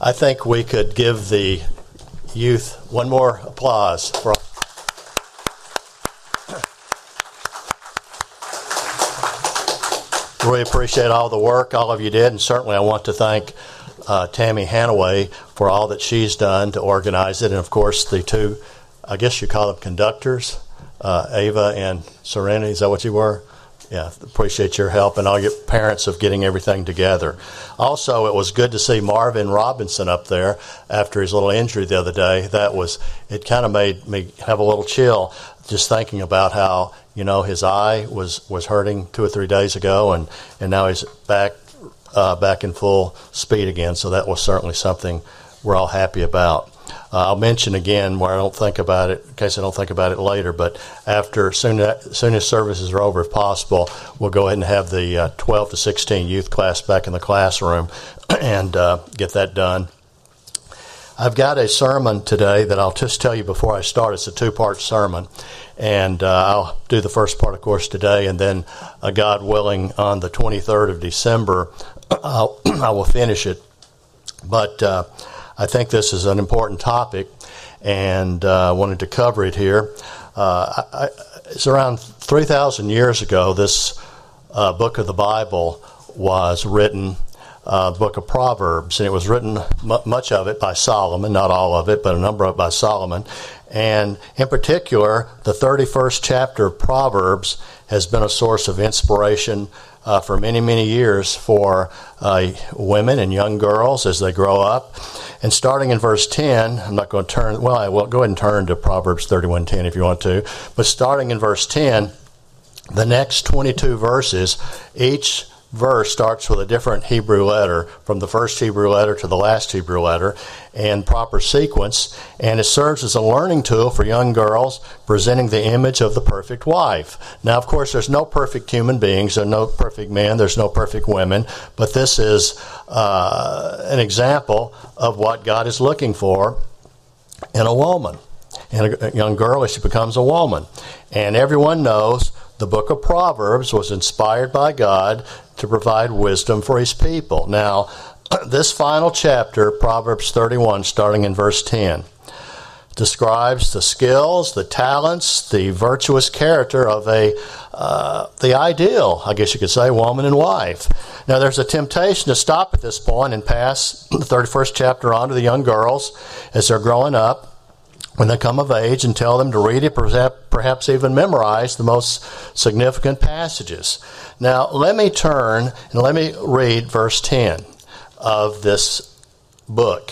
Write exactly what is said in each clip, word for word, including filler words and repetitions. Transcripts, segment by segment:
I think we could give the youth one more applause for. Really appreciate all the work all of you did, and certainly I want to thank uh, Tammy Hanaway for all that she's done to organize it, and of course the two, I guess you call them conductors, uh, Ava and Serenity. Is that what you were? Yeah, appreciate your help and all your parents of getting everything together. Also, it was good to see Marvin Robinson up there after his little injury the other day. That was, it kind of made me have a little chill just thinking about how, you know, his eye was, was hurting two or three days ago, and, and now he's back uh, back in full speed again. So that was certainly something we're all happy about. Uh, I'll mention again where I don't think about it, in case I don't think about it later, but after, soon, as soon as services are over, if possible, we'll go ahead and have the uh, twelve to sixteen youth class back in the classroom and uh, get that done. I've got a sermon today that I'll just tell you before I start. It's a two-part sermon, and uh, I'll do the first part, of course, today, and then, uh, God willing, on the twenty-third of December, I'll, I will finish it. But uh, I think this is an important topic, and I uh, wanted to cover it here. Uh, I, I, it's around three thousand years ago, this uh, book of the Bible was written, uh, book of Proverbs, and it was written, m- much of it by Solomon, not all of it, but a number of it by Solomon. And in particular, the thirty-first chapter of Proverbs has been a source of inspiration uh, for many, many years for uh, women and young girls as they grow up. And starting in verse ten, I'm not going to turn, well, I will go ahead and turn to Proverbs thirty-one ten if you want to. But starting in verse ten, the next twenty-two verses, each verse starts with a different Hebrew letter, from the first Hebrew letter to the last Hebrew letter, in proper sequence, and it serves as a learning tool for young girls, presenting the image of the perfect wife. Now, of course, there's no perfect human beings, there's no perfect men, there's no perfect women, but this is uh, an example of what God is looking for in a woman, in a young girl as she becomes a woman. And everyone knows the book of Proverbs was inspired by God to provide wisdom for his people. Now, this final chapter, Proverbs thirty-one, starting in verse ten, describes the skills, the talents, the virtuous character of a uh, the ideal, I guess you could say, woman and wife. Now, there's a temptation to stop at this point and pass the thirty-first chapter on to the young girls as they're growing up, when they come of age, and tell them to read it, perhaps even memorize the most significant passages. Now, let me turn and let me read verse ten of this book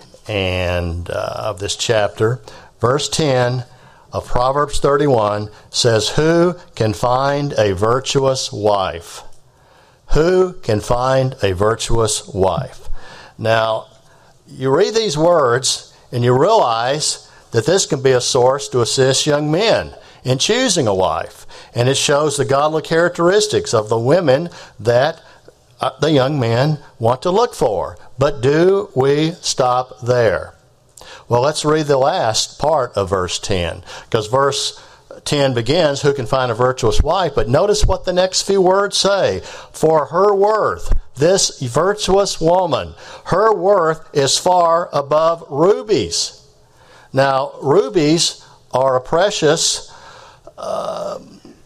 and uh, of this chapter. Verse ten of Proverbs thirty-one says, "Who can find a virtuous wife? Who can find a virtuous wife?" Now, you read these words and you realize that this can be a source to assist young men in choosing a wife. And it shows the godly characteristics of the women that uh, the young men want to look for. But do we stop there? Well, let's read the last part of verse ten, because verse ten begins, "Who can find a virtuous wife?" But notice what the next few words say. "For her worth," this virtuous woman, her worth is far above rubies. Now, rubies are a precious uh,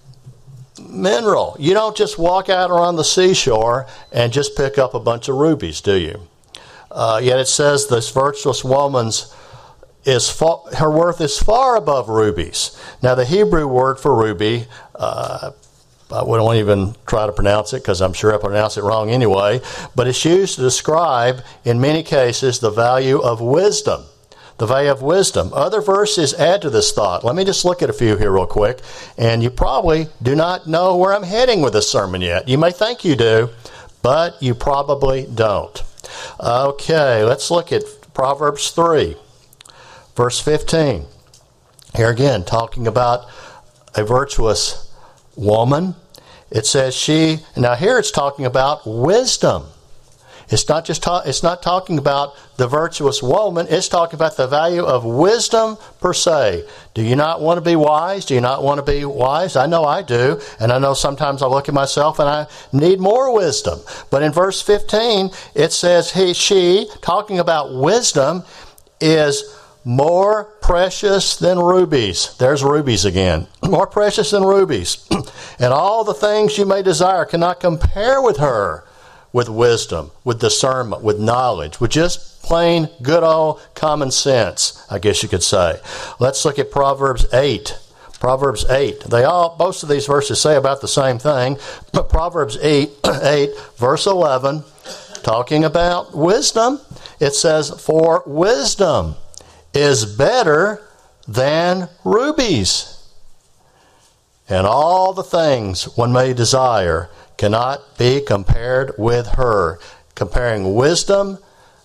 mineral. You don't just walk out around the seashore and just pick up a bunch of rubies, do you? Uh, yet it says this virtuous woman's is far, her worth is far above rubies. Now, the Hebrew word for ruby, uh, I won't even try to pronounce it because I'm sure I pronounce it wrong anyway, but it's used to describe, in many cases, the value of wisdom. The value of wisdom. Other verses add to this thought. Let me just look at a few here real quick. And you probably do not know where I'm heading with this sermon yet. You may think you do, but you probably don't. Okay, let's look at Proverbs three, verse fifteen. Here again, talking about a virtuous woman. It says she, now here it's talking about wisdom. It's not just ta- it's not talking about the virtuous woman. It's talking about the value of wisdom per se. Do you not want to be wise? Do you not want to be wise? I know I do. And I know sometimes I look at myself and I need more wisdom. But in verse fifteen, it says he, she, talking about wisdom, is more precious than rubies. There's rubies again. More precious than rubies. And all the things you may desire cannot compare with her, with wisdom, with discernment, with knowledge, with just plain good old common sense, I guess you could say. Let's look at Proverbs eight. Proverbs eight. They all, most of these verses say about the same thing, but Proverbs eight, eight, verse eleven, talking about wisdom, it says, "For wisdom is better than rubies, and all the things one may desire cannot be compared with her." Comparing wisdom,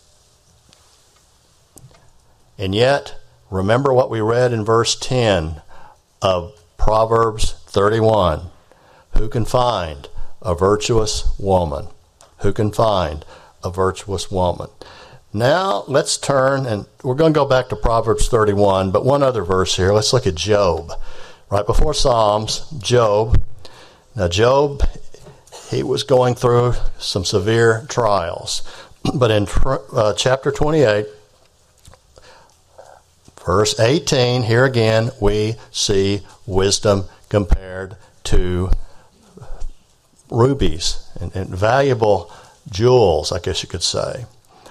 and yet, remember what we read in verse ten of Proverbs thirty-one. Who can find a virtuous woman? Who can find a virtuous woman? Now, let's turn, and we're going to go back to Proverbs thirty-one, but one other verse here. Let's look at Job. Right before Psalms, Job. Now, Job, he was going through some severe trials. But in uh, chapter twenty-eight, verse eighteen, here again, we see wisdom compared to rubies and, and valuable jewels, I guess you could say.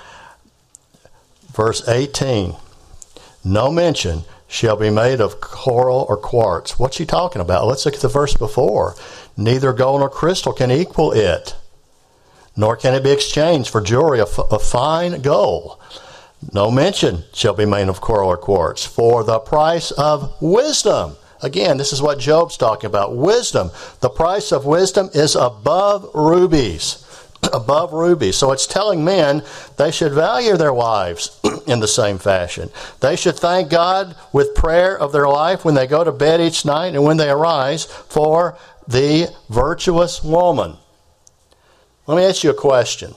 Verse eighteen, no mention shall be made of coral or quartz. What's he talking about? Let's look at the verse before. Neither gold nor crystal can equal it, nor can it be exchanged for jewelry of, of fine gold. No mention shall be made of coral or quartz, for the price of wisdom. Again, this is what Job's talking about. Wisdom. The price of wisdom is above rubies. Above rubies. So it's telling men they should value their wives in the same fashion. They should thank God with prayer of their life when they go to bed each night and when they arise for the virtuous woman. Let me ask you a question.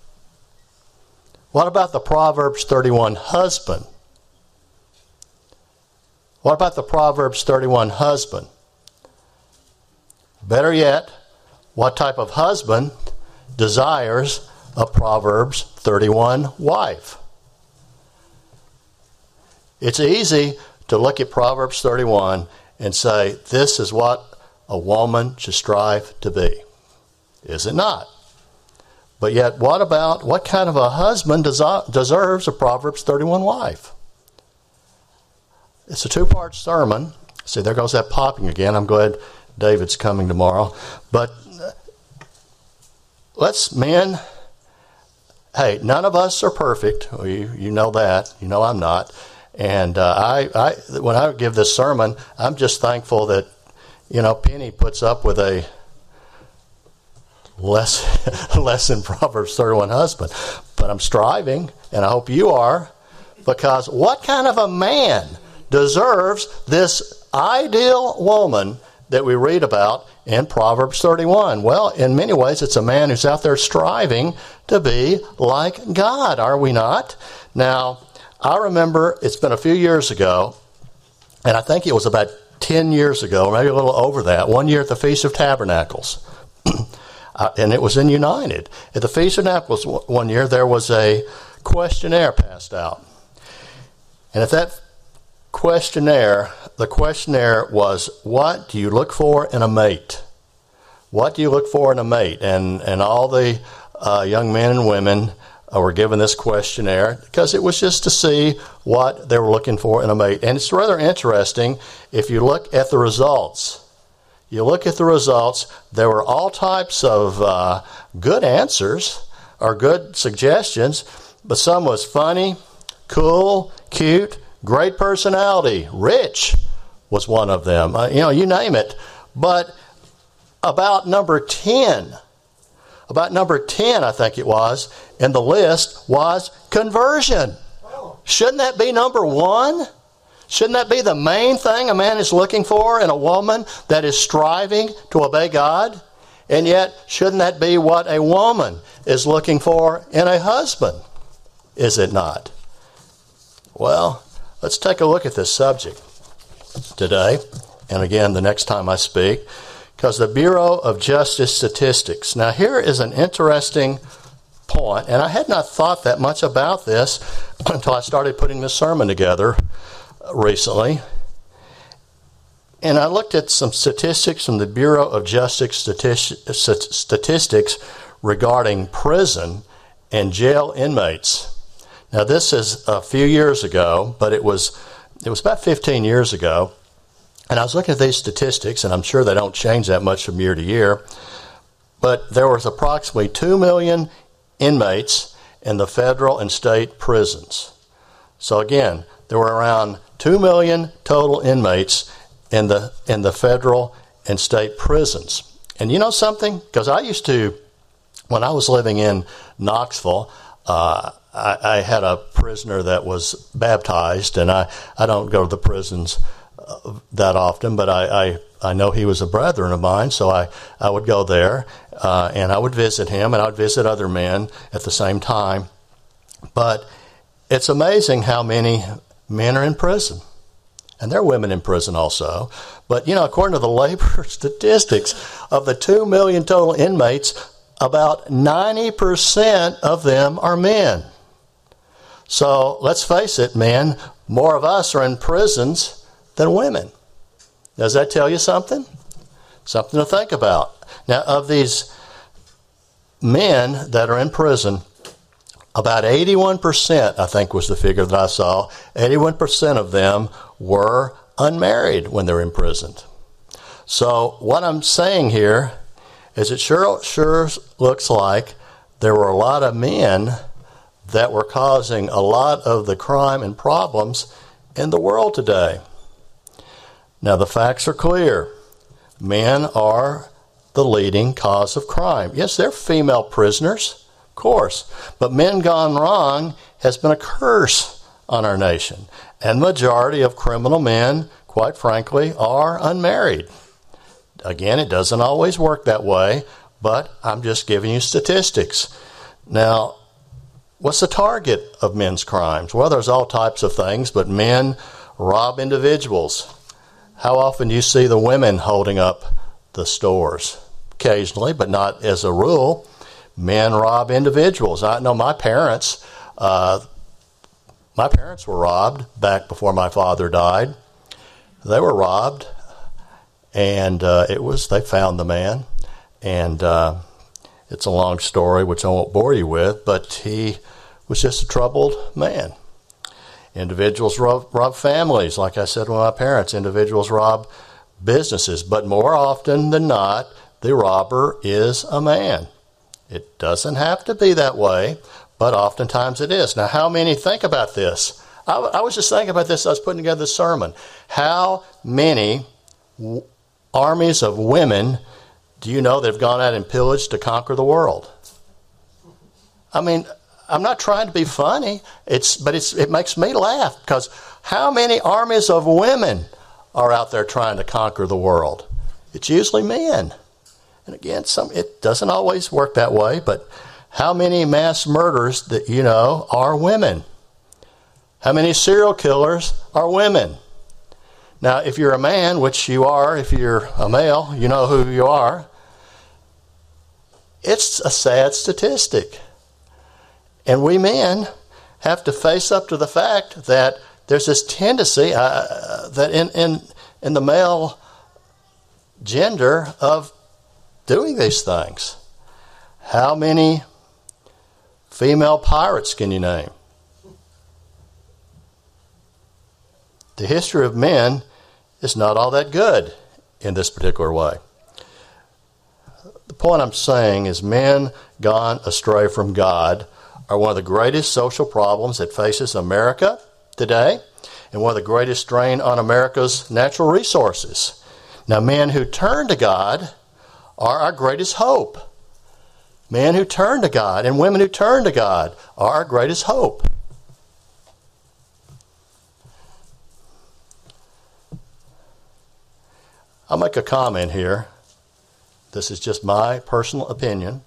What about the Proverbs thirty-one husband? What about the Proverbs thirty-one husband? Better yet, what type of husband desires a Proverbs thirty-one wife? It's easy to look at Proverbs thirty-one and say, this is what a woman should strive to be. Is it not? But yet, what about, what kind of a husband desi- deserves a Proverbs thirty-one wife? It's a two-part sermon. See, there goes that popping again. I'm glad David's coming tomorrow. But let's, men, hey, none of us are perfect. You, you know that. You know I'm not. And uh, I, I, when I give this sermon, I'm just thankful that, you know, Penny puts up with a less, less than Proverbs thirty-one husband. But I'm striving, and I hope you are, because what kind of a man deserves this ideal woman that we read about in Proverbs thirty-one? Well, in many ways, it's a man who's out there striving to be like God, are we not? Now, I remember it's been a few years ago, and I think it was about ten years ago, maybe a little over that, one year at the Feast of Tabernacles. uh, and it was in United. At the Feast of Tabernacles one year, there was a questionnaire passed out. And at that questionnaire, the questionnaire was, what do you look for in a mate? What do you look for in a mate? And and all the uh, young men and women uh, were given this questionnaire because it was just to see what they were looking for in a mate. And it's rather interesting if you look at the results. You look at the results, there were all types of uh, good answers or good suggestions, but some was funny, cool, cute, great personality, rich was one of them. Uh, you know, you name it. But about number ten, about number ten, I think it was, in the list was conversion. Shouldn't that be number one? Shouldn't that be the main thing a man is looking for in a woman that is striving to obey God? And yet, shouldn't that be what a woman is looking for in a husband? Is it not? Well, let's take a look at this subject today, and again the next time I speak, because the Bureau of Justice Statistics. Now here is an interesting point, and I had not thought that much about this until I started putting this sermon together recently. And I looked at some statistics from the Bureau of Justice Statistics regarding prison and jail inmates. Now this is a few years ago, but it was it was about fifteen years ago. And I was looking at these statistics, and I'm sure they don't change that much from year to year. But there was approximately two million inmates in the federal and state prisons. So again, there were around two million total inmates in the in the federal and state prisons. And you know something? Because I used to, when I was living in Knoxville, uh, I, I had a prisoner that was baptized, and I, I don't go to the prisons uh, that often, but I, I, I know he was a brethren of mine, so I, I would go there, uh, and I would visit him, and I would visit other men at the same time. But it's amazing how many men are in prison. And there are women in prison also. But, you know, according to the labor statistics, of the two million total inmates, about ninety percent of them are men. So let's face it, men, more of us are in prisons than women. Does that tell you something? Something to think about. Now, of these men that are in prison, about eighty-one percent, I think was the figure that I saw, eighty-one percent of them were unmarried when they were imprisoned. So what I'm saying here is it sure, sure looks like there were a lot of men that were causing a lot of the crime and problems in the world today. Now the facts are clear. Men are the leading cause of crime. Yes, they're female prisoners, of course, but men gone wrong has been a curse on our nation. And the majority of criminal men, quite frankly, are unmarried. Again, it doesn't always work that way, but I'm just giving you statistics. Now, what's the target of men's crimes? Well, there's all types of things, but men rob individuals. How often do you see the women holding up the stores? Occasionally, but not as a rule. Men rob individuals. I know my parents, uh, my parents were robbed back before my father died. They were robbed, and uh, it was, they found the man, and uh, it's a long story, which I won't bore you with, but he was just a troubled man. Individuals rob, rob families, like I said with my parents. Individuals rob businesses, but more often than not, the robber is a man. It doesn't have to be that way, but oftentimes it is. Now, how many think about this? I, I was just thinking about this as I was putting together this sermon. How many w- armies of women do you know that have gone out and pillaged to conquer the world? I mean, I'm not trying to be funny, it's but it's it makes me laugh, because how many armies of women are out there trying to conquer the world? It's usually men. And again, some it doesn't always work that way, but how many mass murders that you know are women? How many serial killers are women? Now, if you're a man, which you are, if you're a male, you know who you are, it's a sad statistic. And we men have to face up to the fact that there's this tendency uh, that in, in, in the male gender of doing these things. How many female pirates can you name? The history of men is not all that good in this particular way. The point I'm saying is men gone astray from God are one of the greatest social problems that faces America today, and one of the greatest strain on America's natural resources. Now, men who turn to God are our greatest hope. Men who turn to God and women who turn to God are our greatest hope. I'll make a comment here. This is just my personal opinion,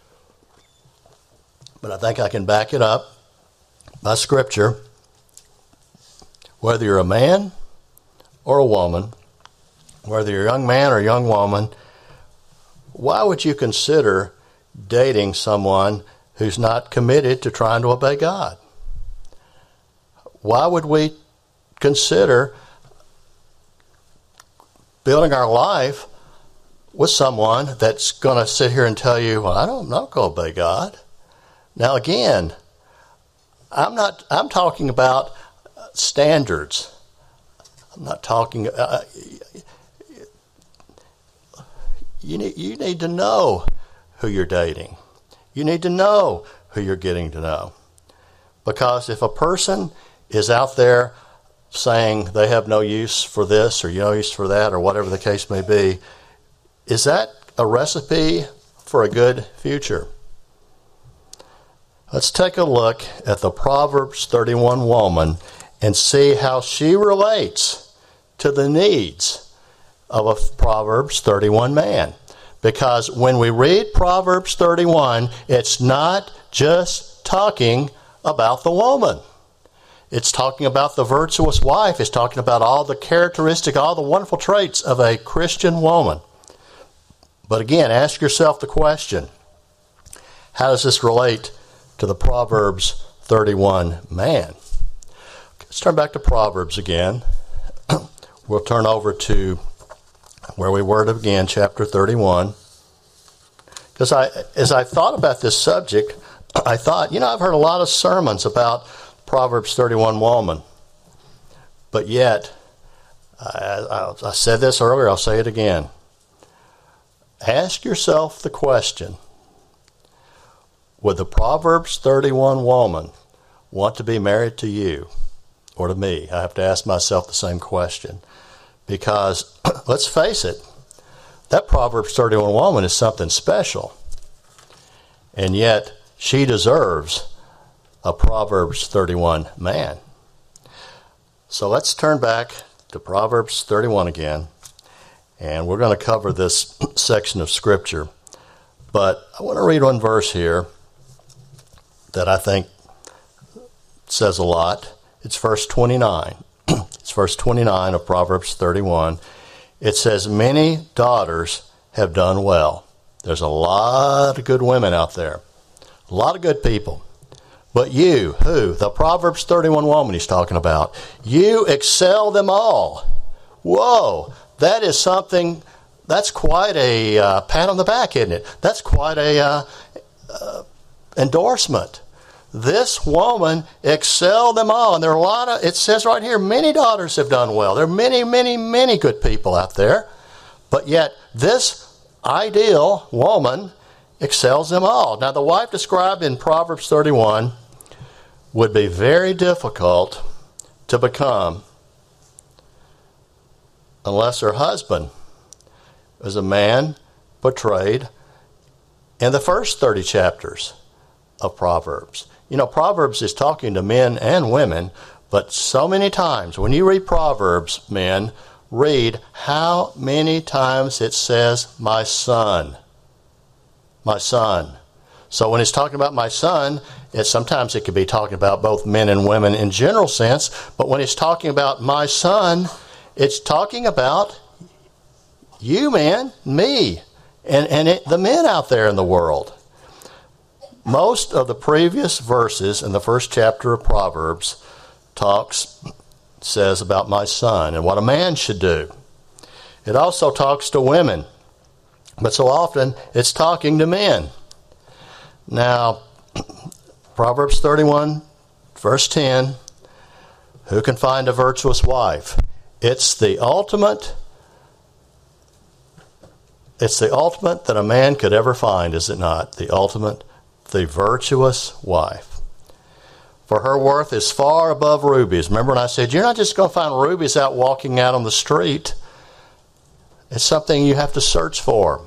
but I think I can back it up by Scripture. Whether you're a man or a woman, whether you're a young man or a young woman, why would you consider dating someone who's not committed to trying to obey God? Why would we consider building our life with someone that's going to sit here and tell you, well, I don't, I'm not going to obey God? Now, again, I'm not, I'm talking about standards. I'm not talking, uh, you need, you need to know who you're dating. You need to know who you're getting to know. Because if a person is out there saying they have no use for this or no use for that or whatever the case may be, is that a recipe for a good future? Let's take a look at the Proverbs thirty-one woman and see how she relates to the needs of a Proverbs thirty-one man. Because when we read Proverbs thirty-one, it's not just talking about the woman. It's talking about the virtuous wife. It's talking about all the characteristic, all the wonderful traits of a Christian woman. But again, ask yourself the question, how does this relate to the Proverbs thirty-one man? Let's turn back to Proverbs again. We'll turn over to where we were again, chapter thirty-one. Because I, as I thought about this subject, I thought, you know, I've heard a lot of sermons about Proverbs thirty-one woman. But yet, I, I, I said this earlier, I'll say it again. Ask yourself the question, would the Proverbs thirty-one woman want to be married to you or to me? I have to ask myself the same question. Because, let's face it, that Proverbs thirty-one woman is something special. And yet, she deserves a Proverbs thirty-one man. So let's turn back to Proverbs thirty-one again. And we're going to cover this section of Scripture. But I want to read one verse here that I think says a lot. It's verse twenty-nine. It's verse twenty-nine of Proverbs thirty-one. It says, many daughters have done well. There's a lot of good women out there. A lot of good people. But you, who? The Proverbs thirty-one woman he's talking about. You excel them all. Whoa, that is something, that's quite a uh, pat on the back, isn't it? That's quite a uh, uh, endorsement. This woman excelled them all. And there are a lot of, it says right here, many daughters have done well. There are many, many, many good people out there. But yet, this ideal woman excels them all. Now, the wife described in Proverbs thirty-one would be very difficult to become unless her husband was a man portrayed in the first thirty chapters of Proverbs. You know, Proverbs is talking to men and women, but so many times, when you read Proverbs, men, read how many times it says, my son. My son. So when it's talking about my son, it, sometimes it could be talking about both men and women in general sense, but when it's talking about my son, it's talking about you, man, me, and, and it, the men out there in the world. Most of the previous verses in the first chapter of Proverbs talks, says about my son and what a man should do. It also talks to women, but so often it's talking to men. Now, Proverbs thirty-one, verse ten, who can find a virtuous wife? It's the ultimate, it's the ultimate that a man could ever find, is it not? The ultimate, the virtuous wife. For her worth is far above rubies. Remember when I said, you're not just going to find rubies out walking out on the street. It's something you have to search for.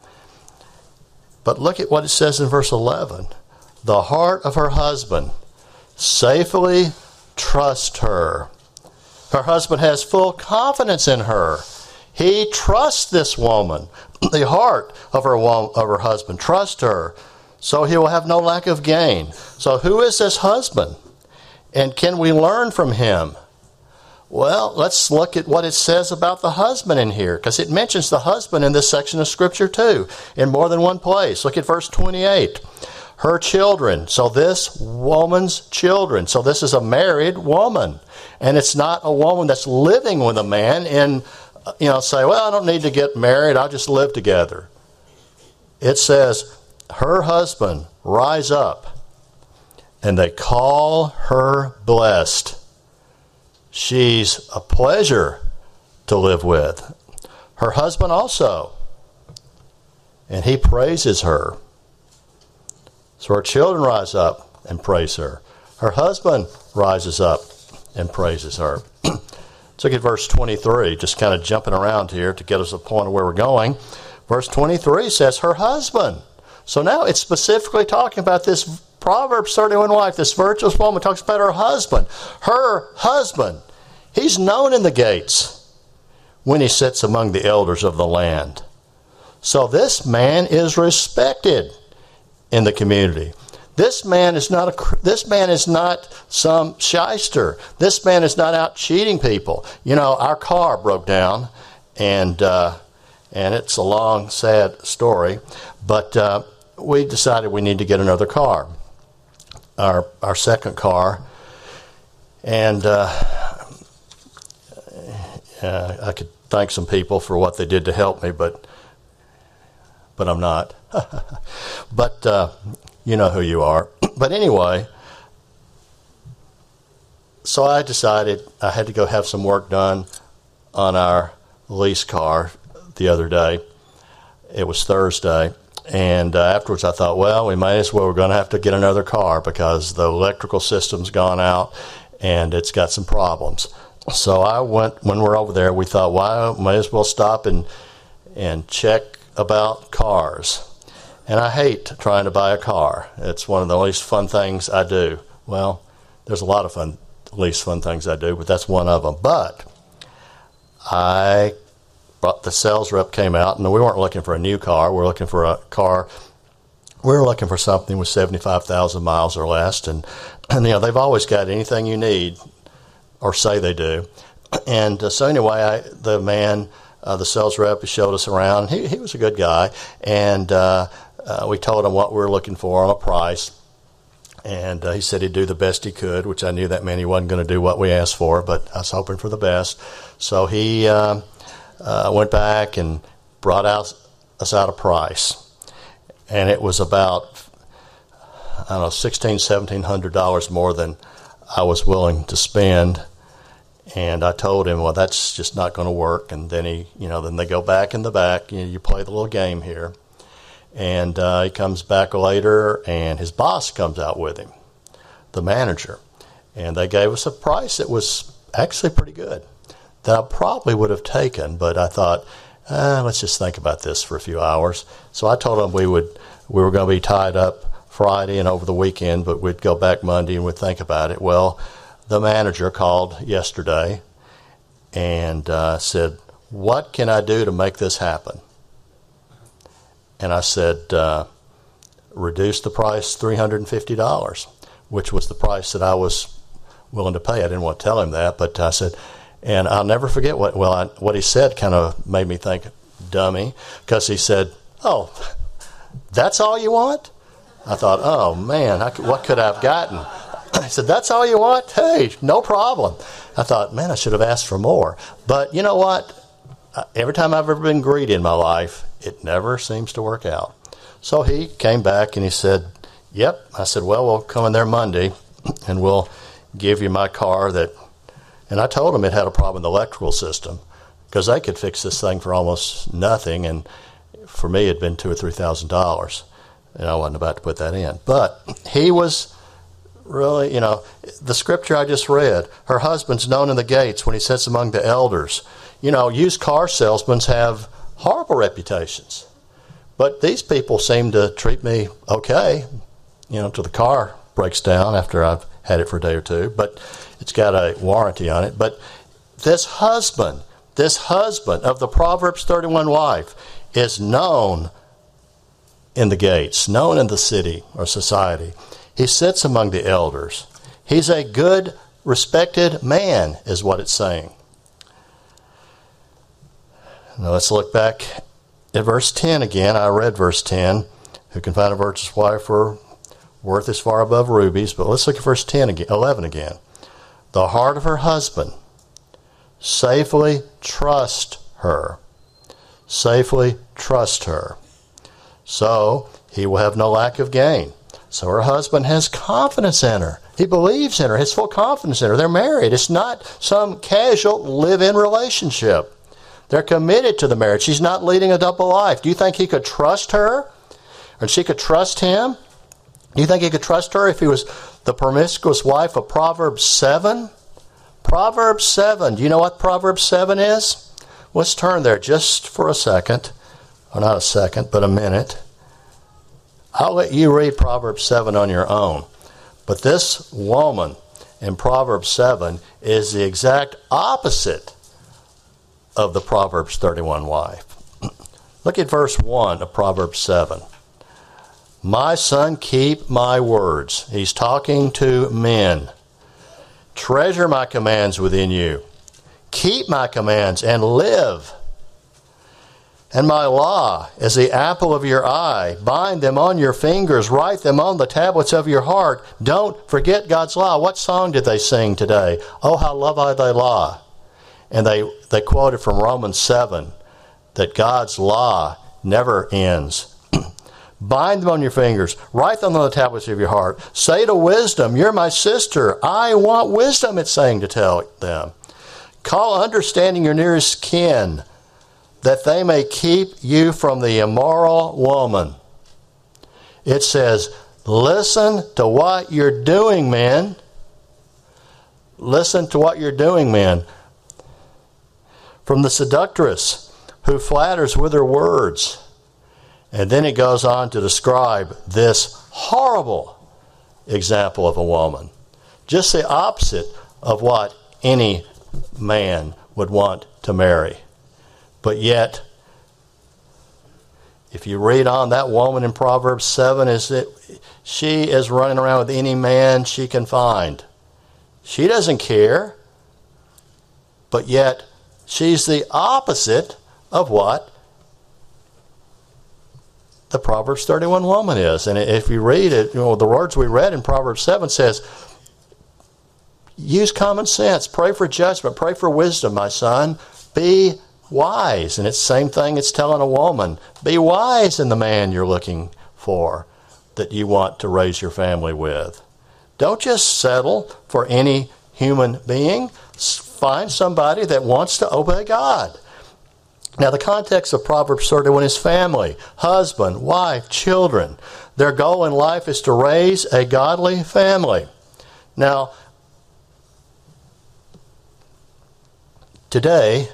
But look at what it says in verse eleven. The heart of her husband safely trusts her. Her husband has full confidence in her. He trusts this woman, the heart of her, of her husband. Trust her, so he will have no lack of gain. So who is this husband? And can we learn from him? Well, let's look at what it says about the husband in here, because it mentions the husband in this section of Scripture too, in more than one place. Look at verse twenty-eight. Her children. So this woman's children. So this is a married woman. And it's not a woman that's living with a man and, you know, say, well, I don't need to get married. I'll just live together. It says, her husband rise up, and they call her blessed. She's a pleasure to live with. Her husband also. And he praises her. So her children rise up and praise her. Her husband rises up and praises her. Let's look at verse twenty-three, just kind of jumping around here to get us a point of where we're going. Verse twenty-three says, her husband. So now it's specifically talking about this Proverbs thirty-one wife, this virtuous woman talks about her husband. Her husband. He's known in the gates when he sits among the elders of the land. So this man is respected in the community. This man is not a. This man is not some shyster. This man is not out cheating people. You know, our car broke down, and uh, and it's a long, sad story. But uh, we decided we need to get another car, our our second car, and uh, uh, I could thank some people for what they did to help me, but but I'm not. But uh, you know who you are. But anyway, so I decided I had to go have some work done on our lease car the other day. It was Thursday. And uh, afterwards I thought, well, we may as well, we're going to have to get another car because the electrical system's gone out and it's got some problems. So I went, when we're over there, we thought, well, we may as well stop and and check about cars. And I hate trying to buy a car. It's one of the least fun things I do. Well, there's a lot of fun, least fun things I do, but that's one of them. But I, brought, the sales rep came out, and we weren't looking for a new car. We were looking for a car. We were looking for something with seventy-five thousand miles or less. And, and, you know, they've always got anything you need, or say they do. And uh, so anyway, I, the man, uh, the sales rep, showed us around. He, he was a good guy. And, uh, Uh, we told him what we were looking for on a price, and uh, he said he'd do the best he could, which I knew that meant he wasn't going to do what we asked for, but I was hoping for the best. So he uh, uh, went back and brought out, us out a price, and it was about, I don't know, sixteen hundred dollars, seventeen hundred dollars more than I was willing to spend. And I told him, well, that's just not going to work. And then he, you know, then they go back in the back, you know, you play the little game here. And uh, he comes back later, and his boss comes out with him, the manager. And they gave us a price that was actually pretty good, that I probably would have taken, but I thought, eh, let's just think about this for a few hours. So I told him we would we were going to be tied up Friday and over the weekend, but we'd go back Monday and we'd think about it. Well, the manager called yesterday and uh, said, what can I do to make this happen? And I said, uh, reduce the price three hundred fifty dollars, which was the price that I was willing to pay. I didn't want to tell him that, but I said, and I'll never forget what, well, I, what he said kind of made me think, dummy, because he said, oh, that's all you want? I thought, oh, man, I could, what could I have gotten? I said, that's all you want? Hey, no problem. I thought, man, I should have asked for more. But you know what? Every time I've ever been greedy in my life, it never seems to work out. So he came back and he said, yep. I said, well, we'll come in there Monday and we'll give you my car that, and I told him it had a problem with the electrical system because they could fix this thing for almost nothing. And for me, it'd been two or three thousand dollars. And I wasn't about to put that in. But he was really, you know, the scripture I just read, her husband's known in the gates when he sits among the elders. You know, used car salesmen have horrible reputations. But these people seem to treat me okay, you know, until the car breaks down after I've had it for a day or two. But it's got a warranty on it. But this husband, This husband of the Proverbs thirty-one wife is known in the gates, known in the city or society. He sits among the elders. He's a good, respected man, is what it's saying. Now let's look back at verse ten again. I read verse ten. Who can find a virtuous wife for worth is far above rubies. But let's look at verse ten again, eleven again. The heart of her husband safely trust her. Safely trust her. So he will have no lack of gain. So her husband has confidence in her. He believes in her. He has full confidence in her. They're married. It's not some casual live-in relationship. They're committed to the marriage. She's not leading a double life. Do you think he could trust her? And she could trust him? Do you think he could trust her if he was the promiscuous wife of Proverbs seven? Proverbs seven. Do you know what Proverbs seven is? Let's turn there just for a second. Well, not a second, but a minute. I'll let you read Proverbs seven on your own. But this woman in Proverbs seven is the exact opposite of the Proverbs thirty-one wife. Look at verse one of Proverbs seven. My son, keep my words. He's talking to men. Treasure my commands within you. Keep my commands and live. And my law is the apple of your eye. Bind them on your fingers. Write them on the tablets of your heart. Don't forget God's law. What song did they sing today? Oh, how love I thy law. And they, they quoted from Romans seven that God's law never ends. Bind them on your fingers. Write them on the tablets of your heart. Say to wisdom, you're my sister. I want wisdom, it's saying to tell them. Call understanding your nearest kin, that they may keep you from the immoral woman. It says, listen to what you're doing, men. Listen to what you're doing, men. From the seductress who flatters with her words. And then he goes on to describe this horrible example of a woman. Just the opposite of what any man would want to marry. But yet, if you read on, that woman in Proverbs seven, is that she is running around with any man she can find. She doesn't care. But yet, she's the opposite of what the Proverbs thirty-one woman is. And if you read it, you know, the words we read in Proverbs seven says, use common sense, pray for judgment, pray for wisdom, my son. Be wise. And it's the same thing it's telling a woman. Be wise in the man you're looking for, that you want to raise your family with. Don't just settle for any human being. Find somebody that wants to obey God. Now, the context of Proverbs thirty-one is family, husband, wife, children. Their goal in life is to raise a godly family. Now, today,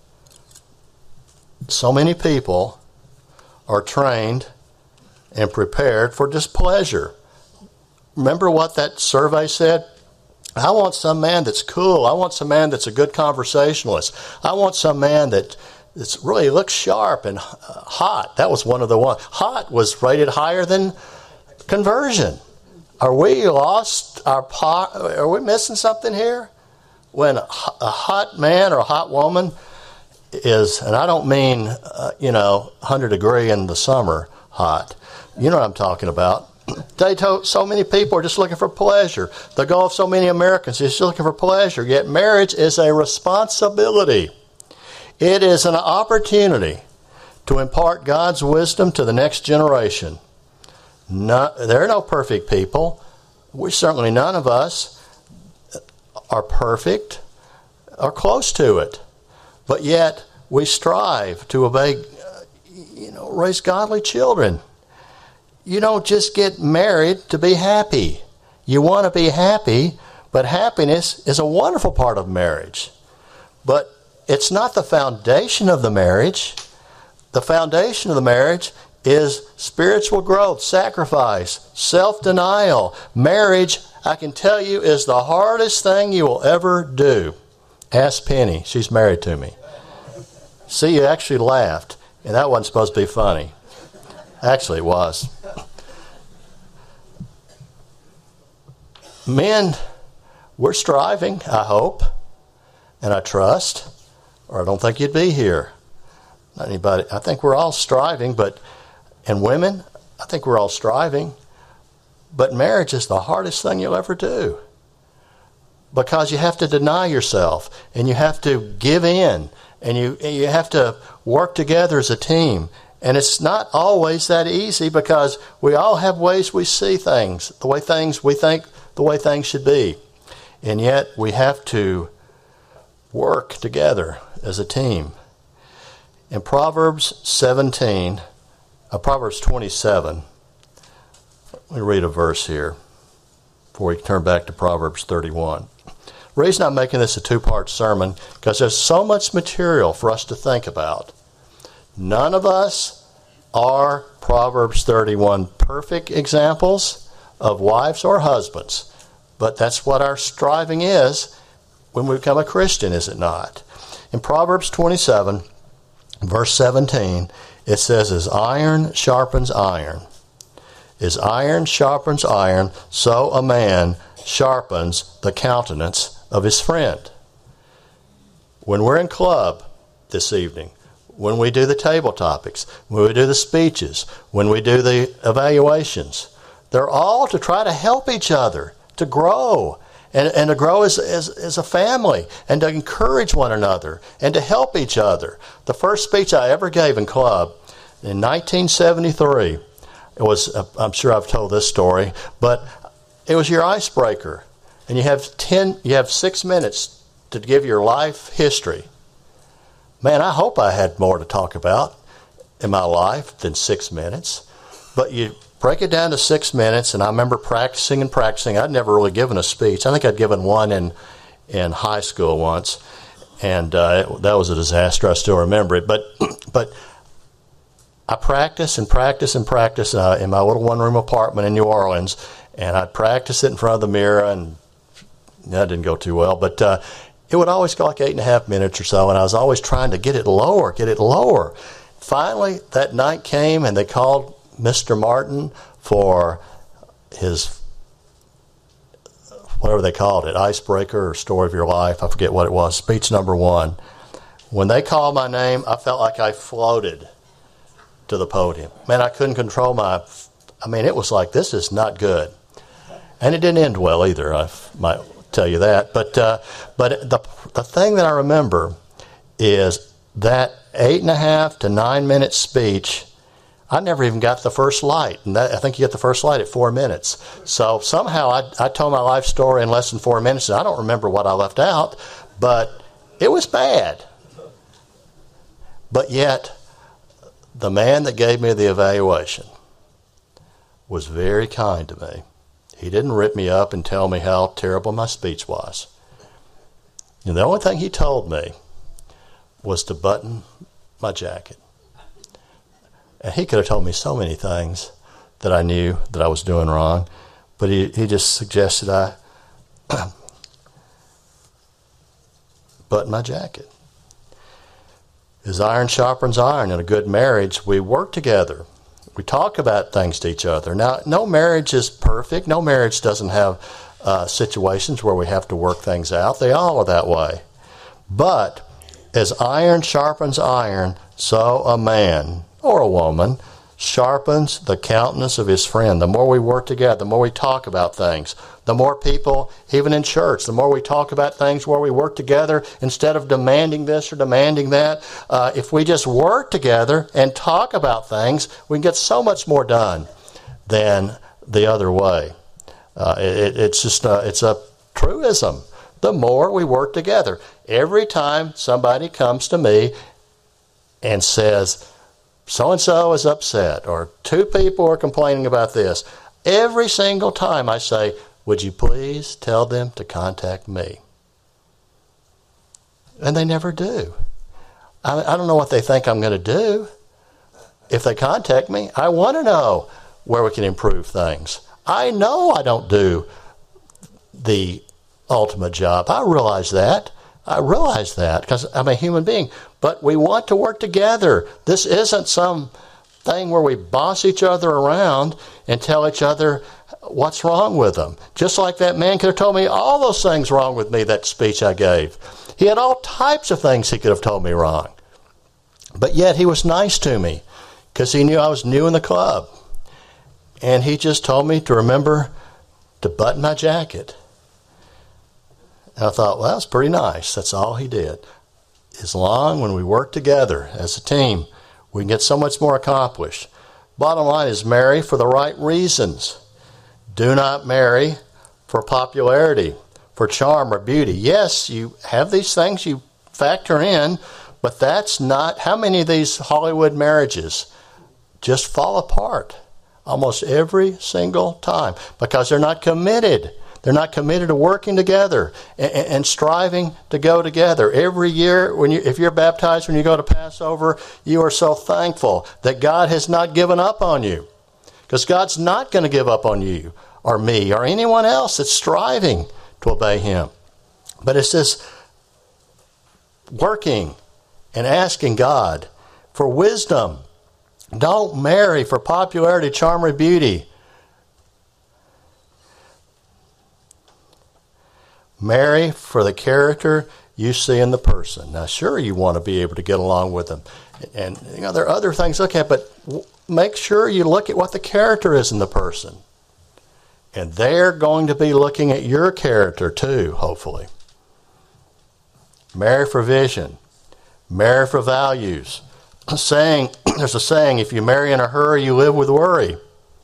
so many people are trained and prepared for just pleasure. Remember what that survey said? I want some man that's cool. I want some man that's a good conversationalist. I want some man that It's really looks sharp and hot. That was one of the ones. Hot was rated higher than conversion. Are we lost our pot? Are we missing something here? When a hot man or a hot woman is, and I don't mean, uh, you know, one hundred degree in the summer hot. You know what I'm talking about. They told, so many people are just looking for pleasure. The goal of so many Americans is just looking for pleasure. Yet marriage is a responsibility. It is an opportunity to impart God's wisdom to the next generation. No, there are no perfect people. We certainly, none of us are perfect or close to it. But yet, we strive to obey, you know, raise godly children. You don't just get married to be happy. You want to be happy, but happiness is a wonderful part of marriage. But it's not the foundation of the marriage. The foundation of the marriage is spiritual growth, sacrifice, self-denial. Marriage, I can tell you, is the hardest thing you will ever do. Ask Penny. She's married to me. See, you actually laughed, and that wasn't supposed to be funny. Actually, it was. Men, we're striving, I hope, and I trust, or I don't think you'd be here. Not anybody. I think we're all striving, but, and women, I think we're all striving, but marriage is the hardest thing you'll ever do. Because you have to deny yourself, and you have to give in, and you you have to work together as a team. And it's not always that easy, because we all have ways we see things, the way things we think, the way things should be. And yet we have to work together as a team. In Proverbs seventeen, uh, Proverbs twenty-seven, let me read a verse here before we turn back to Proverbs thirty-one. The reason I'm making this a two-part sermon, because there's so much material for us to think about. None of us are Proverbs thirty-one perfect examples of wives or husbands, but that's what our striving is when we become a Christian, is it not? In Proverbs twenty-seven, verse seventeen, it says, as iron sharpens iron, as iron sharpens iron, so a man sharpens the countenance of his friend. When we're in club this evening, when we do the table topics, when we do the speeches, when we do the evaluations, they're all to try to help each other, to grow, and, and to grow as, as, as a family, and to encourage one another, and to help each other. The first speech I ever gave in club in nineteen seventy-three, it was, I'm sure I've told this story, but it was your icebreaker. And you have ten, you have six minutes to give your life history. Man, I hope I had more to talk about in my life than six minutes. But you break it down to six minutes, and I remember practicing and practicing. I'd never really given a speech. I think I'd given one in in high school once, and uh, it, that was a disaster. I still remember it. But but I practiced and practiced and practiced uh, in my little one-room apartment in New Orleans, and I'd practice it in front of the mirror, and that didn't go too well. But uh, it would always go like eight and a half minutes or so, and I was always trying to get it lower, get it lower. Finally, that night came, and they called Mister Martin for his, whatever they called it, icebreaker or story of your life. I forget what it was, speech number one. When they called my name, I felt like I floated to the podium. Man, I couldn't control my, I mean, it was like, this is not good. And it didn't end well either, I might tell you that. But uh, but the the thing that I remember is that eight and a half to nine minute speech, I never even got the first light. And that, I think you get the first light at four minutes. So somehow I, I told my life story in less than four minutes, and I don't remember what I left out, but it was bad. But yet, the man that gave me the evaluation was very kind to me. He didn't rip me up and tell me how terrible my speech was. And the only thing he told me was to button my jacket. And he could have told me so many things that I knew that I was doing wrong, but he, he just suggested I button my jacket. As iron sharpens iron in a good marriage, we work together. We talk about things to each other. Now, no marriage is perfect. No marriage doesn't have uh, situations where we have to work things out. They all are that way. But as iron sharpens iron, so a man or a woman sharpens the countenance of his friend. The more we work together, the more we talk about things, the more people, even in church, the more we talk about things where we work together instead of demanding this or demanding that. Uh, if we just work together and talk about things, we can get so much more done than the other way. Uh, it, it's just a, it's a truism. The more we work together. Every time somebody comes to me and says, so-and-so is upset, or two people are complaining about this, every single time I say, would you please tell them to contact me? And they never do. I, I don't know what they think I'm going to do. If they contact me, I want to know where we can improve things. I know I don't do the ultimate job. I realize that. I realize that because I'm a human being. But we want to work together. This isn't some thing where we boss each other around and tell each other what's wrong with them. Just like that man could have told me all those things wrong with me, that speech I gave. He had all types of things he could have told me wrong. But yet he was nice to me because he knew I was new in the club. And he just told me to remember to button my jacket. And I thought, well, that's pretty nice. That's all he did. As long when we work together as a team, we can get so much more accomplished. Bottom line is marry for the right reasons. Do not marry for popularity, for charm or beauty. Yes, you have these things you factor in, but that's not, how many of these Hollywood marriages just fall apart almost every single time because they're not committed. They're not committed to working together and, and striving to go together. Every year, when you, if you're baptized, when you go to Passover, you are so thankful that God has not given up on you. Because God's not going to give up on you or me or anyone else that's striving to obey Him. But it's this working and asking God for wisdom. Don't marry for popularity, charm, or beauty. Marry for the character you see in the person. Now, sure, you want to be able to get along with them. And, you know, there are other things to look at, but make sure you look at what the character is in the person. And they're going to be looking at your character too, hopefully. Marry for vision. Marry for values. A saying, there's a saying, if you marry in a hurry, you live with worry.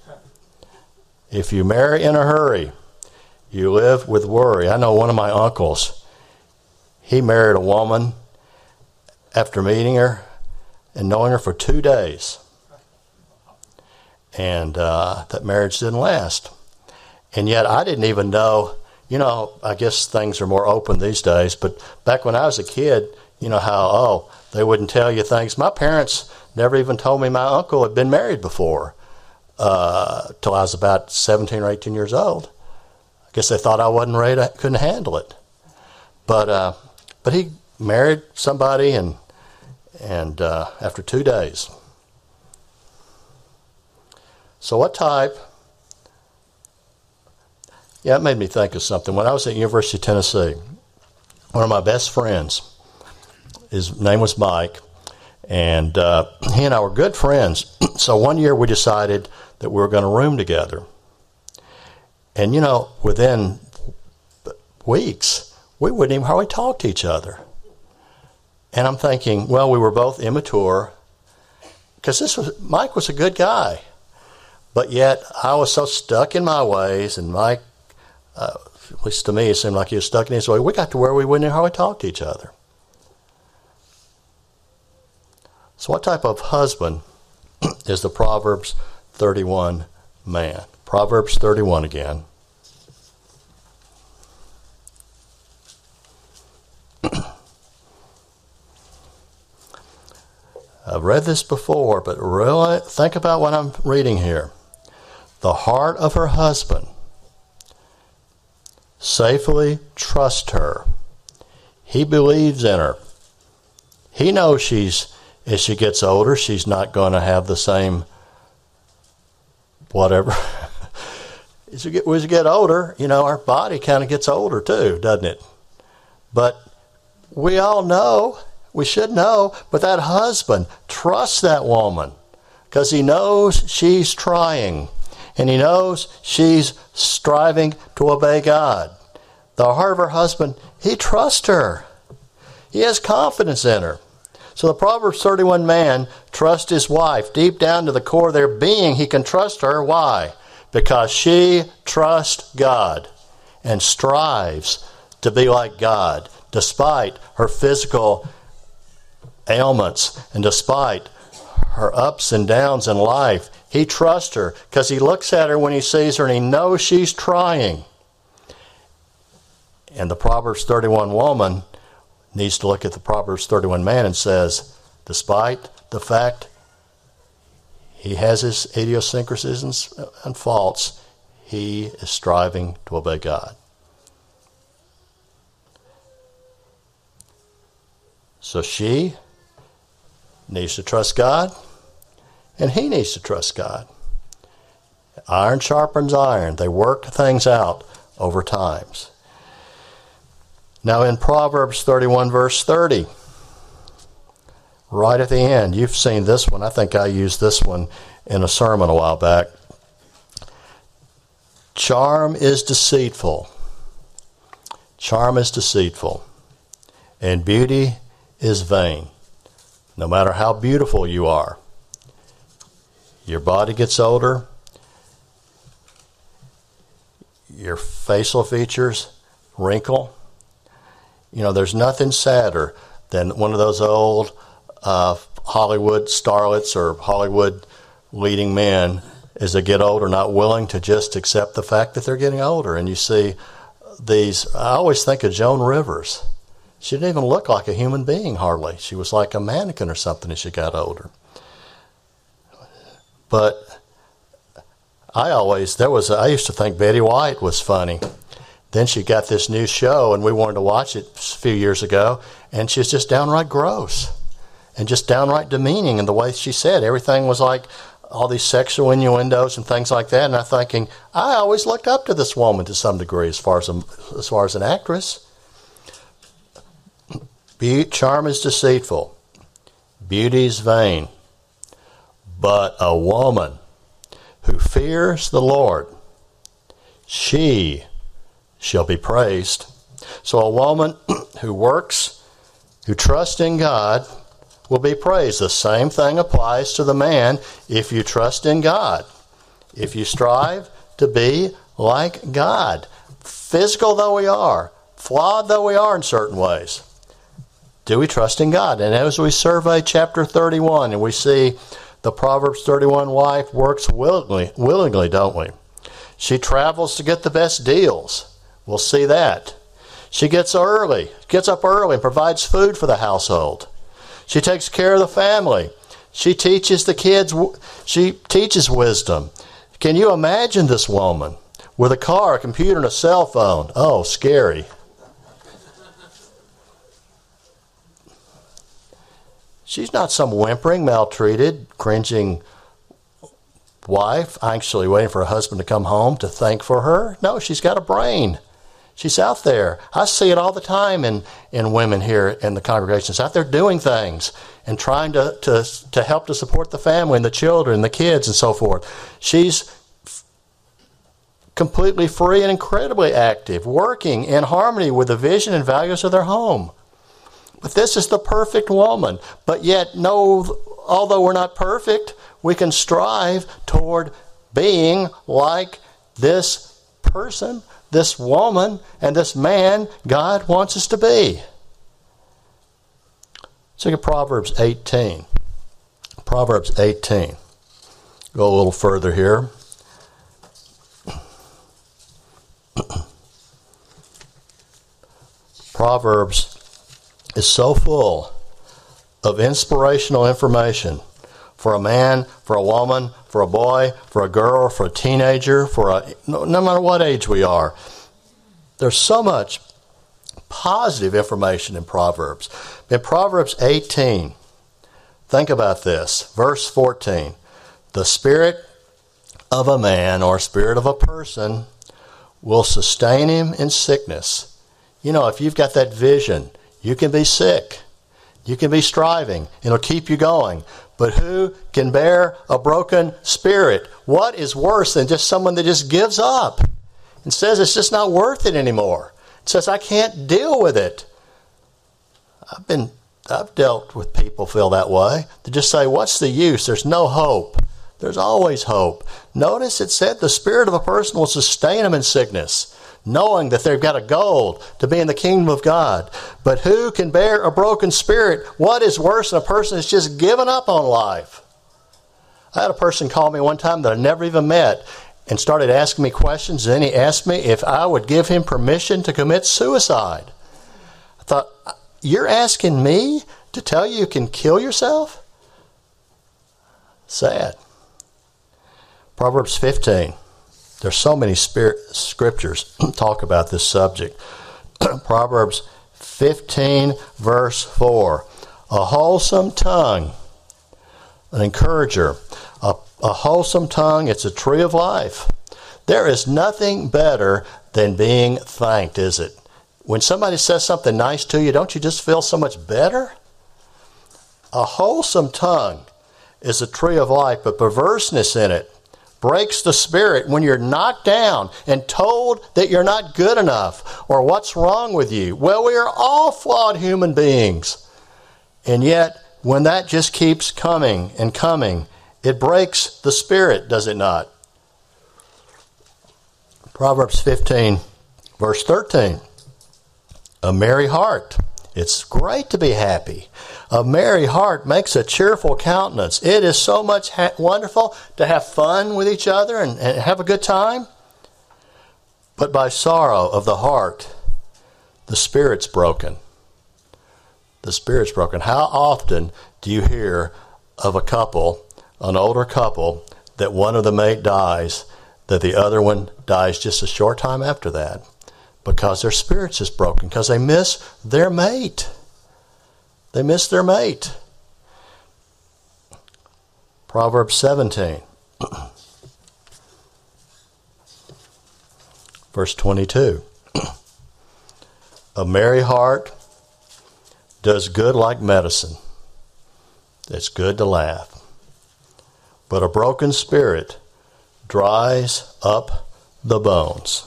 If you marry in a hurry, you live with worry. I know one of my uncles, he married a woman after meeting her and knowing her for two days. And uh, that marriage didn't last. And yet I didn't even know, you know, I guess things are more open these days, but back when I was a kid, you know how, oh, they wouldn't tell you things. My parents never even told me my uncle had been married before uh, till I was about seventeen or eighteen years old. I guess they thought I wasn't ready, I couldn't handle it. But uh, but he married somebody and and uh, after two days. So what type? Yeah, it made me think of something. When I was at University of Tennessee, one of my best friends, his name was Mike, and uh, he and I were good friends. So one year we decided that we were going to room together. And, you know, within weeks, we wouldn't even hardly talk to each other. And I'm thinking, well, we were both immature, because this was Mike was a good guy. But yet I was so stuck in my ways, and Mike, uh, at least to me, it seemed like he was stuck in his way. We got to where we wouldn't even hardly talk to each other. So what type of husband is the Proverbs thirty-one man? Proverbs thirty-one again. I've read this before, but really think about what I'm reading here. The heart of her husband safely trusts her. He believes in her. He knows she's, as she gets older, she's not going to have the same whatever. As we get, as we get older, you know, our body kind of gets older too, doesn't it? But we all know, we should know, but that husband trusts that woman because he knows she's trying and he knows she's striving to obey God. The heart of her husband, he trusts her. He has confidence in her. So the Proverbs thirty-one man trusts his wife. Deep down to the core of their being, he can trust her. Why? Because she trusts God and strives to be like God, despite her physical ailments and despite her ups and downs in life. He trusts her because he looks at her when he sees her and he knows she's trying. And the Proverbs thirty-one woman needs to look at the Proverbs thirty-one man and says, despite the fact he has his idiosyncrasies and faults, he is striving to obey God. So she needs to trust God, and he needs to trust God. Iron sharpens iron. They work things out over times. Now in Proverbs thirty-one, verse thirty, right at the end, you've seen this one. I think I used this one in a sermon a while back. Charm is deceitful. Charm is deceitful, and beauty is vain. No matter how beautiful you are, your body gets older, your facial features wrinkle. You know, there's nothing sadder than one of those old uh, Hollywood starlets or Hollywood leading men as they get older, not willing to just accept the fact that they're getting older. And you see these, I always think of Joan Rivers. She didn't even look like a human being hardly. She was like a mannequin or something as she got older. But I always, there was, I used to think Betty White was funny. Then she got this new show, and we wanted to watch it a few years ago, and she's just downright gross and just downright demeaning in the way she said. Everything was like all these sexual innuendos and things like that, and I'm thinking, I always looked up to this woman to some degree as far as, a, as, far as an actress. Beauty, charm is deceitful. Beauty is vain. But a woman who fears the Lord, she shall be praised. So a woman who works, who trusts in God, will be praised. The same thing applies to the man if you trust in God. If you strive to be like God, physical though we are, flawed though we are in certain ways, do we trust in God? And as we survey chapter thirty-one and we see the Proverbs thirty-one wife works willingly, willingly, don't we? She travels to get the best deals. We'll see that. She gets early, gets up early and provides food for the household. She takes care of the family. She teaches the kids, she teaches wisdom. Can you imagine this woman with a car, a computer, and a cell phone? Oh, scary. She's not some whimpering, maltreated, cringing wife, actually waiting for her husband to come home to thank for her. No, she's got a brain. She's out there. I see it all the time in, in women here in the congregations, out there doing things and trying to, to, to help to support the family and the children and the kids and so forth. She's f- completely free and incredibly active, working in harmony with the vision and values of their home. But this is the perfect woman. But yet, no, although we're not perfect, we can strive toward being like this person, this woman, and this man God wants us to be. Let's look at Proverbs eighteen. Proverbs eighteen. Go a little further here. Proverbs is so full of inspirational information for a man, for a woman, for a boy, for a girl, for a teenager, for a no, no matter what age we are. There's so much positive information in Proverbs. In Proverbs eighteen, think about this, verse fourteen. The spirit of a man or spirit of a person will sustain him in sickness. You know, if you've got that vision, you can be sick. You can be striving. It'll keep you going. But who can bear a broken spirit? What is worse than just someone that just gives up and says it's just not worth it anymore? It says, I can't deal with it. I've been, I've dealt with people feel that way. To just say, what's the use? There's no hope. There's always hope. Notice it said the spirit of a person will sustain them in sickness, knowing that they've got a goal to be in the kingdom of God. But who can bear a broken spirit? What is worse than a person that's just given up on life? I had a person call me one time that I never even met and started asking me questions. And then he asked me if I would give him permission to commit suicide. I thought, you're asking me to tell you you can kill yourself? Sad. Proverbs fifteen. There's so many spirit scriptures talk about this subject. Proverbs fifteen, verse four. A wholesome tongue, an encourager. A, a wholesome tongue, it's a tree of life. There is nothing better than being thanked, is it? When somebody says something nice to you, don't you just feel so much better? A wholesome tongue is a tree of life, but perverseness in it breaks the spirit when you're knocked down and told that you're not good enough or what's wrong with you. Well, we are all flawed human beings. And yet, when that just keeps coming and coming, it breaks the spirit, does it not? Proverbs fifteen, verse thirteen. A merry heart. It's great to be happy. A merry heart makes a cheerful countenance. It is so much ha- wonderful to have fun with each other and, and have a good time. But by sorrow of the heart, the spirit's broken. The spirit's broken. How often do you hear of a couple, an older couple, that one of the mate dies, that the other one dies just a short time after that? Because their spirits is broken, because they miss their mate. They miss their mate. Proverbs seventeen, verse twenty-two. A merry heart does good like medicine. It's good to laugh. But a broken spirit dries up the bones.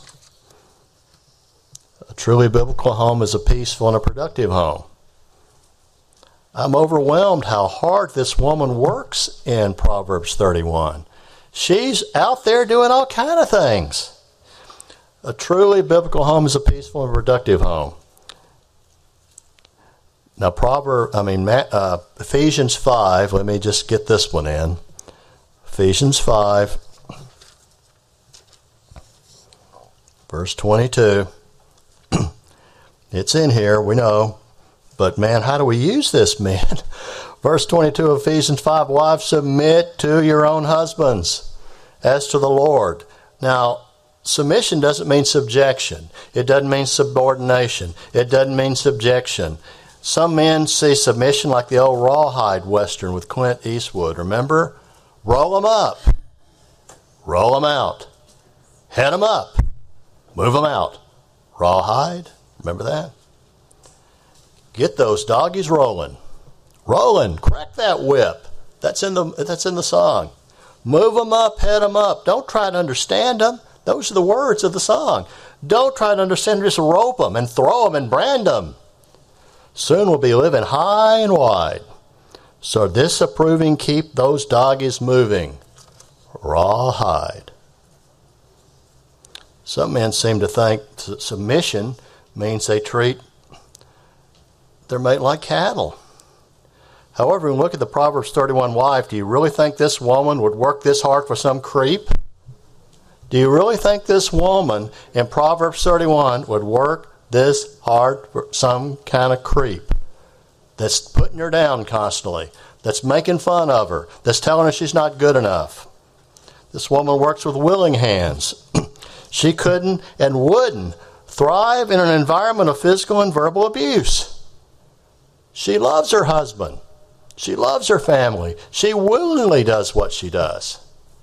A truly biblical home is a peaceful and a productive home. I'm overwhelmed how hard this woman works in Proverbs thirty-one. She's out there doing all kind of things. A truly biblical home is a peaceful and productive home. Now, Proverb, I mean uh, Ephesians five. Let me just get this one in. Ephesians five, verse twenty-two. It's in here, we know. But man, how do we use this, man? Verse twenty-two of Ephesians five, wives, submit to your own husbands as to the Lord. Now, submission doesn't mean subjection. It doesn't mean subordination. It doesn't mean subjection. Some men see submission like the old Rawhide Western with Clint Eastwood. Remember? Roll them up. Roll them out. Head them up. Move them out. Rawhide? Remember that? Get those doggies rolling. Rolling. Crack that whip. That's in the that's in the song. Move them up, head them up. Don't try to understand them. Those are the words of the song. Don't try to understand them. Just rope them and throw them and brand them. Soon we'll be living high and wide. So disapproving, keep those doggies moving. Rawhide. Some men seem to think submission means they treat their mate like cattle. However, when we look at the Proverbs thirty-one wife, do you really think this woman would work this hard for some creep? Do you really think this woman in Proverbs thirty-one would work this hard for some kind of creep that's putting her down constantly, that's making fun of her, that's telling her she's not good enough? This woman works with willing hands. She couldn't and wouldn't thrive in an environment of physical and verbal abuse. She loves her husband. She loves her family. She willingly does what she does.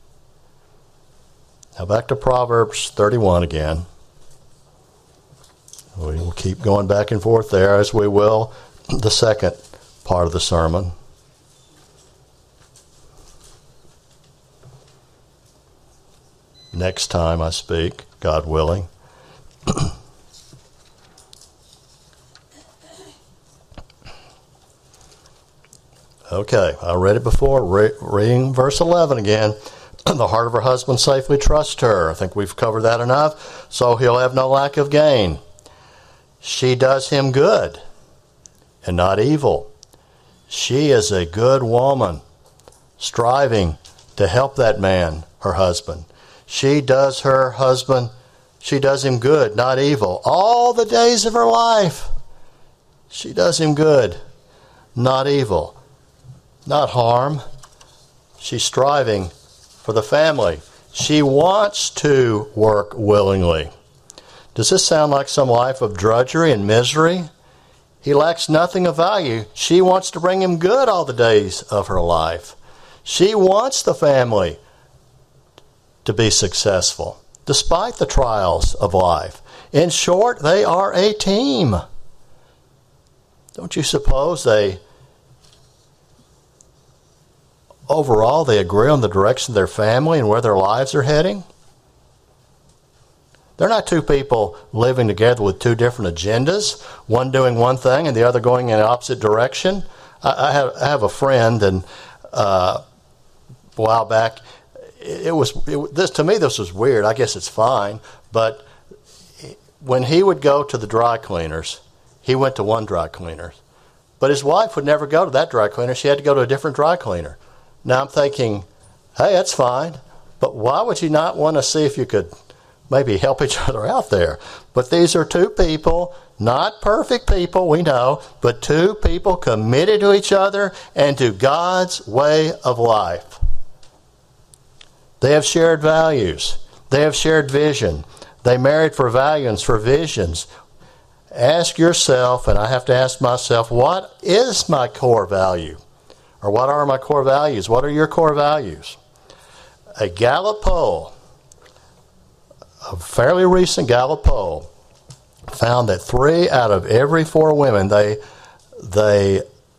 Now back to Proverbs thirty-one again. We will keep going back and forth there, as we will the second part of the sermon. Next time I speak, God willing. Okay, I read it before. Re- reading verse eleven again. The heart of her husband safely trusts her. I think we've covered that enough. So he'll have no lack of gain. She does him good and not evil. She is a good woman, striving to help that man, her husband. She does her husband, she does him good, not evil. All the days of her life, she does him good, not evil, not harm. She's striving for the family. She wants to work willingly. Does this sound like some life of drudgery and misery? He lacks nothing of value. She wants to bring him good all the days of her life. She wants the family to be successful, despite the trials of life. In short, they are a team. Don't you suppose they, overall, they agree on the direction of their family and where their lives are heading? They're not two people living together with two different agendas, one doing one thing and the other going in the opposite direction. I, I, have, I have a friend, and uh, a while back, it, it was it, this to me. This was weird. I guess it's fine, but when he would go to the dry cleaners, he went to one dry cleaner, but his wife would never go to that dry cleaner. She had to go to a different dry cleaner. Now I'm thinking, hey, that's fine, but why would you not want to see if you could maybe help each other out there? But these are two people, not perfect people, we know, but two people committed to each other and to God's way of life. They have shared values. They have shared vision. They married for values, for visions. Ask yourself, and I have to ask myself, what is my core value? Or what are my core values? What are your core values? A Gallup poll, a fairly recent Gallup poll, found that three out of every four women they they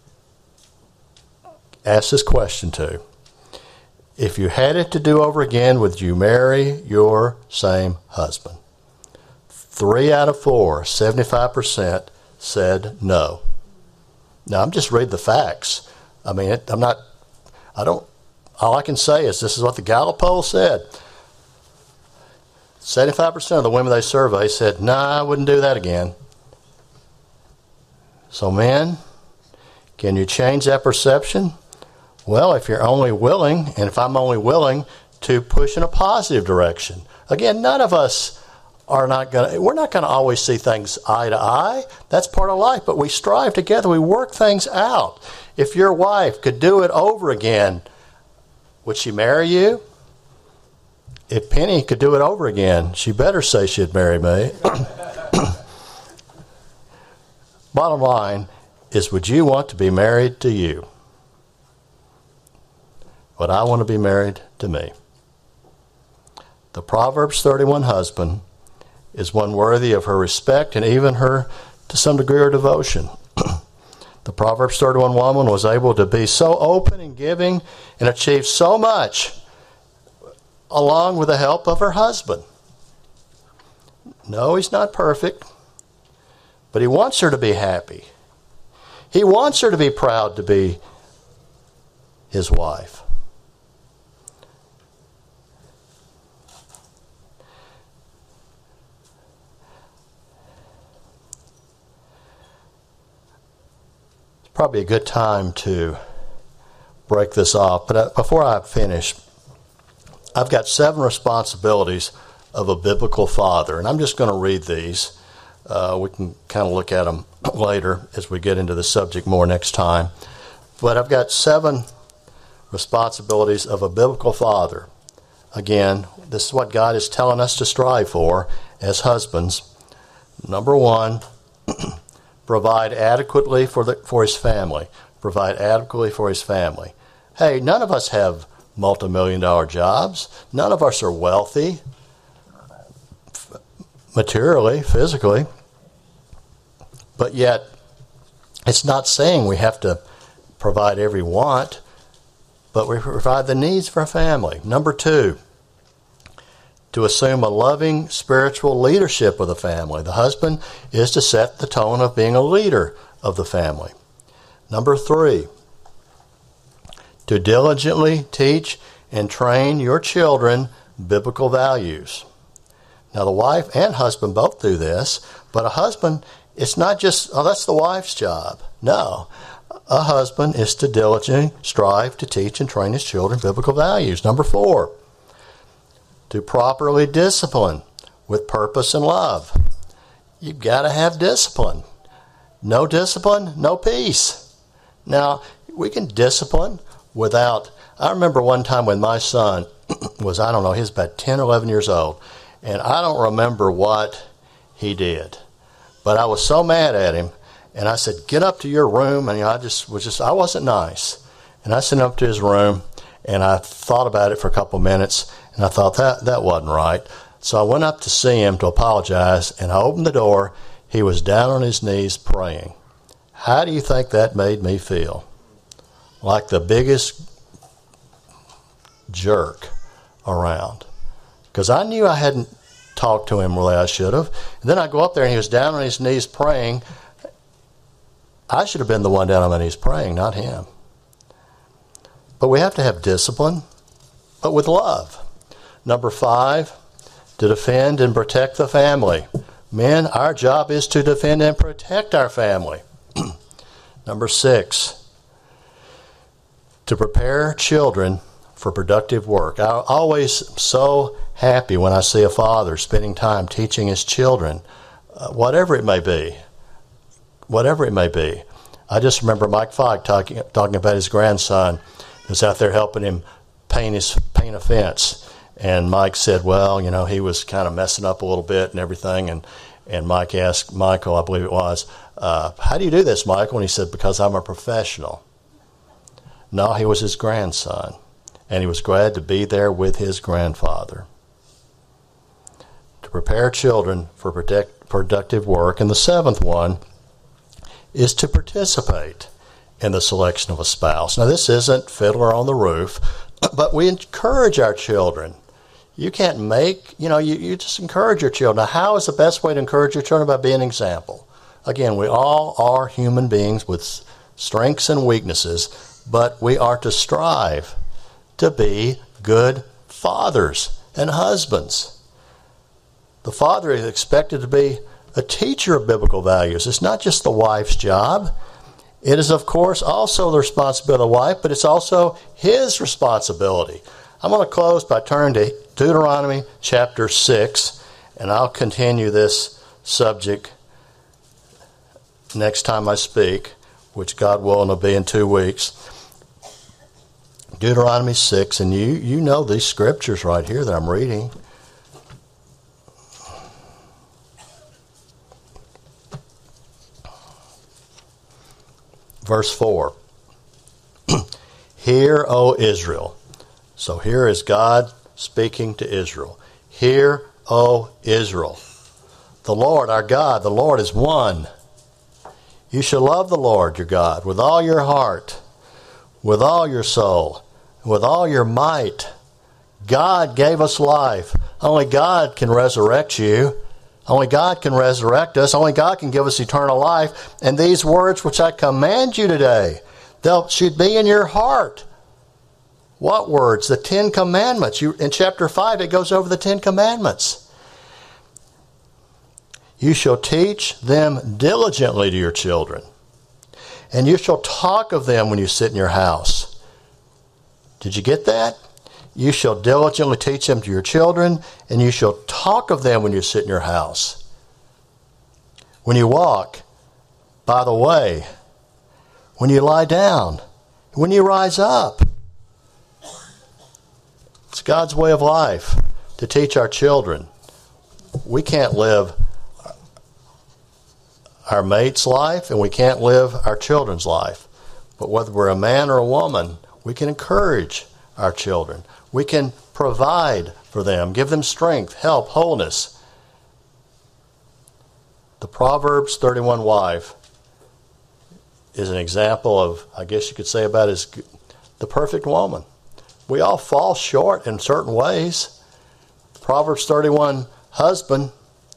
asked this question to: if you had it to do over again, would you marry your same husband? Three out of four, seventy-five percent, said no. Now, I'm just reading the facts. I mean, it, I'm not, I don't, all I can say is this is what the Gallup poll said. seventy-five percent of the women they surveyed said, nah, I wouldn't do that again. So, men, can you change that perception? Well, if you're only willing, and if I'm only willing to push in a positive direction. Again, none of us are not going to, we're not going to always see things eye to eye. That's part of life, but we strive together. We work things out. If your wife could do it over again, would she marry you? If Penny could do it over again, she better say she'd marry me. Bottom line is, would you want to be married to you? Would I want to be married to me? The Proverbs thirty-one husband is one worthy of her respect and even her, to some degree, her devotion. The Proverbs thirty-one woman was able to be so open and giving and achieve so much along with the help of her husband. No, he's not perfect, but he wants her to be happy. He wants her to be proud to be his wife. Probably a good time to break this off. But before I finish, I've got seven responsibilities of a biblical father, and I'm just going to read these. Uh, we can kind of look at them later as we get into the subject more next time. But I've got seven responsibilities of a biblical father. Again, this is what God is telling us to strive for as husbands. Number one, provide adequately for the for his family. Provide adequately for his family. Hey, none of us have multi-million dollar jobs. None of us are wealthy, materially, physically. But yet, it's not saying we have to provide every want, but we provide the needs for a family. Number two, to assume a loving spiritual leadership of the family. The husband is to set the tone of being a leader of the family. Number three, to diligently teach and train your children biblical values. Now, the wife and husband both do this, but a husband, it's not just, oh, that's the wife's job. No, a husband is to diligently strive to teach and train his children biblical values. Number four, to properly discipline with purpose and love. You've got to have discipline. No discipline, no peace. Now, we can discipline without... I remember one time when my son was, I don't know, he was about ten, eleven years old, and I don't remember what he did. But I was so mad at him, And I said, get up to your room. And you know, I just was just, I wasn't nice. And I sent him up to his room, and I thought about it for a couple of minutes, and I thought that that wasn't right. So I went up to see him to apologize, and I opened the door. He was down on his knees praying. How do you think that made me feel? Like the biggest jerk around. Because I knew I hadn't talked to him the way I should have. And then I go up there, and he was down on his knees praying. I should have been the one down on my knees praying, not him. But we have to have discipline, but with love. Number five, to defend and protect the family. Men, our job is to defend and protect our family. Number six, to prepare children for productive work. I'm always so happy when I see a father spending time teaching his children, uh, whatever it may be. Whatever it may be. I just remember Mike Fogg talking, talking about his grandson who was out there helping him paint his paint a fence. And Mike said, well, you know, he was kind of messing up a little bit and everything. And, and Mike asked Michael, I believe it was, uh, how do you do this, Michael? And he said, because I'm a professional. No, he was his grandson. And he was glad to be there with his grandfather. To prepare children for protect, productive work. And the seventh one is to participate in the selection of a spouse. Now, this isn't Fiddler on the Roof, but we encourage our children. You can't make, you know, you, you just encourage your children. Now, how is the best way to encourage your children? By being an example. Again, we all are human beings with strengths and weaknesses, but we are to strive to be good fathers and husbands. The father is expected to be a teacher of biblical values. It's not just the wife's job. It is, of course, also the responsibility of the wife, but it's also his responsibility. I'm going to close by turning to Deuteronomy chapter six, and I'll continue this subject next time I speak, which God willing will be in two weeks. Deuteronomy six, and you, you know these scriptures right here that I'm reading. Verse four, Hear, O Israel. So here is God speaking to Israel. Hear, O Israel. The Lord our God, the Lord is one. You shall love the Lord your God with all your heart, with all your soul, with all your might. God gave us life. Only God can resurrect you. Only God can resurrect us. Only God can give us eternal life. And these words which I command you today, they should be in your heart. What words? The Ten Commandments. You, in chapter five, it goes over the Ten Commandments. You shall teach them diligently to your children, and you shall talk of them when you sit in your house. Did you get that? You shall diligently teach them to your children, and you shall talk of them when you sit in your house. When you walk, by the way, when you lie down, when you rise up. It's God's way of life to teach our children. We can't live our mate's life, and we can't live our children's life. But whether we're a man or a woman, we can encourage our children. We can provide for them, give them strength, help, wholeness. The Proverbs thirty-one wife is an example of, I guess you could say about as the perfect woman. We all fall short in certain ways. The Proverbs thirty-one husband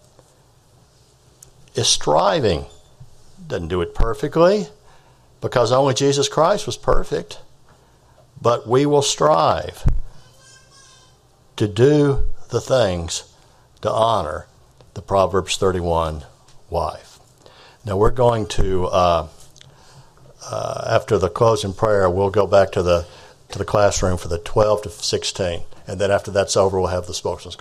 is striving. Doesn't do it perfectly, because only Jesus Christ was perfect. But we will strive to do the things to honor the Proverbs thirty-one wife. Now we're going to, uh, uh, after the closing prayer, we'll go back to the to the classroom for the twelve to sixteen. And then after that's over, we'll have the spokesman's